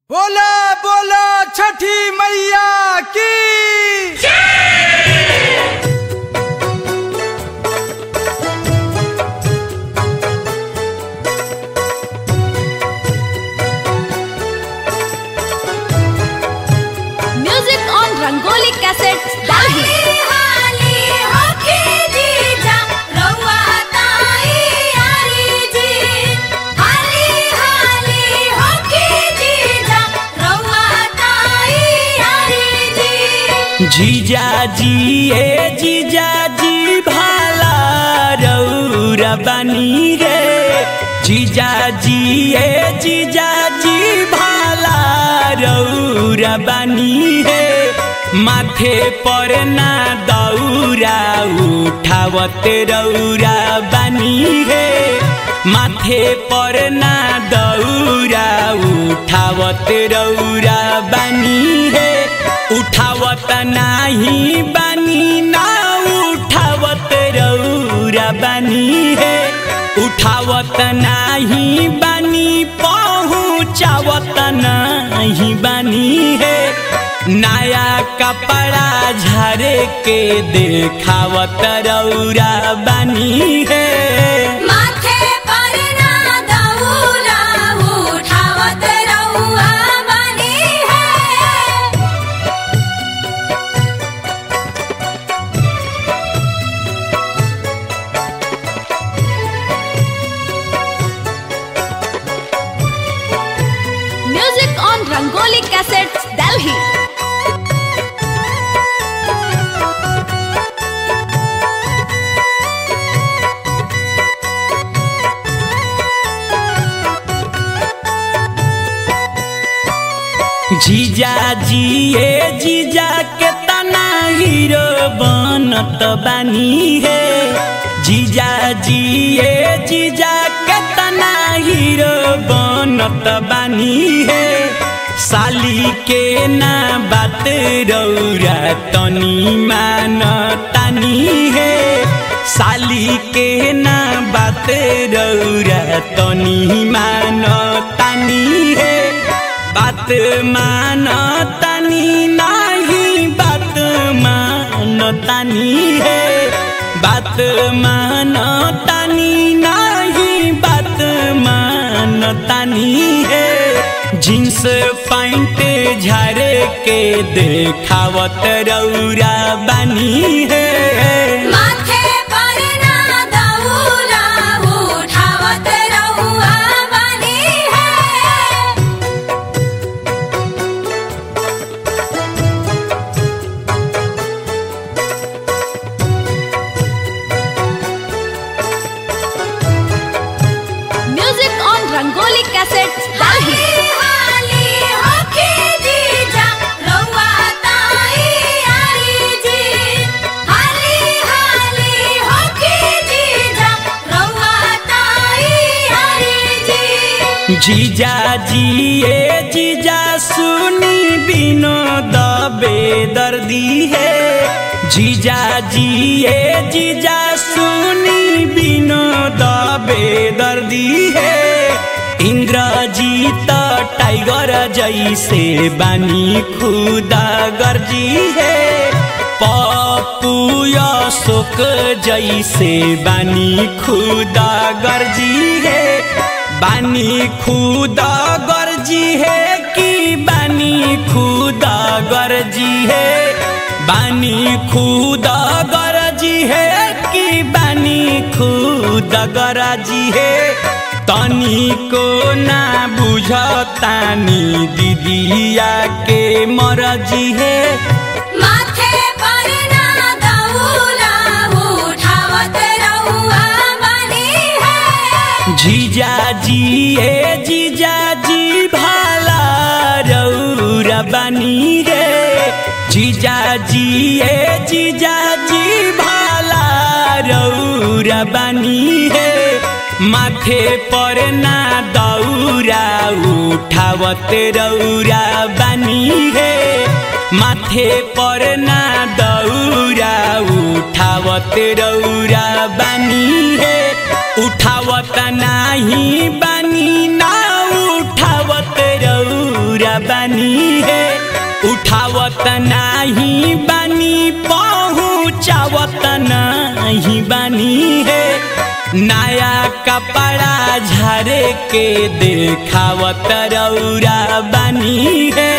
बोला बोला छठी मैया की music on Rangoli cassettes Delhi. जीजा जी ए जीजा जी भाला रौरा बनी रे। जीजा जी ए जीजा जी भाला रौरा बनी रे। माथे पर ना दौरा उठावत रौरा बनी रे। माथे पर ना दौरा उठावत रौरा बनी रे। उठावत नाही बानी ना उठावत रौरा बानी है। उठावत नाही बानी पहुँचावत नहीं बानी है। नया कपड़ा झरे के देखावत रौरा बानी है। माथे पर ना दौरा उठावत रौरा बनी है। Music on Rangoli cassettes Delhi. जीजा जी ए जीजा के तना हीरो बनत बानी है। जीजा जी ए जीजा के तना हीरो बनत बानी है। साली के ना बात रौरा तनी मानतानी है। साली के ना बात रौरा तनी मानतानी है। बात मानतानी नहीं बात मानतानी है। बात मानतानी नहीं बात मानतानी है। जींस पैंट झरे के देखावत रौरा बनी है। माथे पर ना दौरा उठावत रौरा बनी है। Music on Rangoli cassettes Delhi. जीजा जी ए जीजा सुनी विनोद बेदर्दी है। जीजा जी ए जीजा सुनी विनोद बेदर्दी है। इंद्रजीत टाइगर जैसे बानी खुदा गर्जी है। पप्पू अशोक जैसे बानी खुदा गर्जी है। बानी खुदा गर्जी है कि बानी खुदा गर्जी है। बानी खुदा गर्जी है कि बानी खुदा गर्जी है। तनी को ना बुझतानी दीदिया के मरजी है। माथे पर ना दौरा उठावत रौरा बनी है। जीजा जी ए जीजा जी भाला रौरा बनी रे। जीजा जी ए जीजा जी भाला रौरा बनी है। माथे पर ना दौरा उठावत रौरा बनी है। माथे पर ना दौरा उठावत रौरा बनी है। उठावत नाही बानी ना उठावत रौरा रउरा बानी है उठावत नाही बानी पहुँचावत नाही बानी है नया कपड़ा झारे के देखावत रउरा बानी है